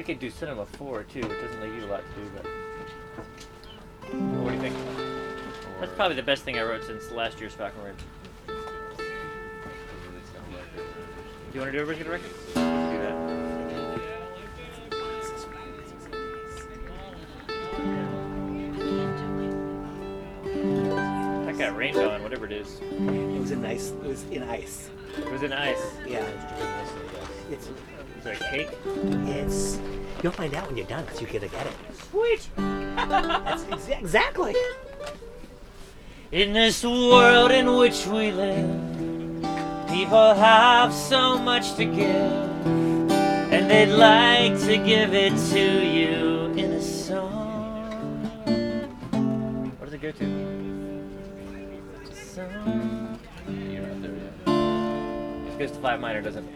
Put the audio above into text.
could do Cinema 4 too. It doesn't leave you a lot to do, but what do you think? That's probably the best thing I wrote since last year's Falcon Ridge. Do you want to do a Risk of the Record? Let's do that. That got rained on, whatever it is. It was in ice. It was in ice. It was in ice. Yeah. It's. Is it a cake? It's. You'll find out when you're done, because you're gonna get it. Sweet. That's exactly. In this world in which we live, people have so much to give, and they'd like to give it to you in a song. What does it go to? Song. It goes to 5 minor, doesn't it?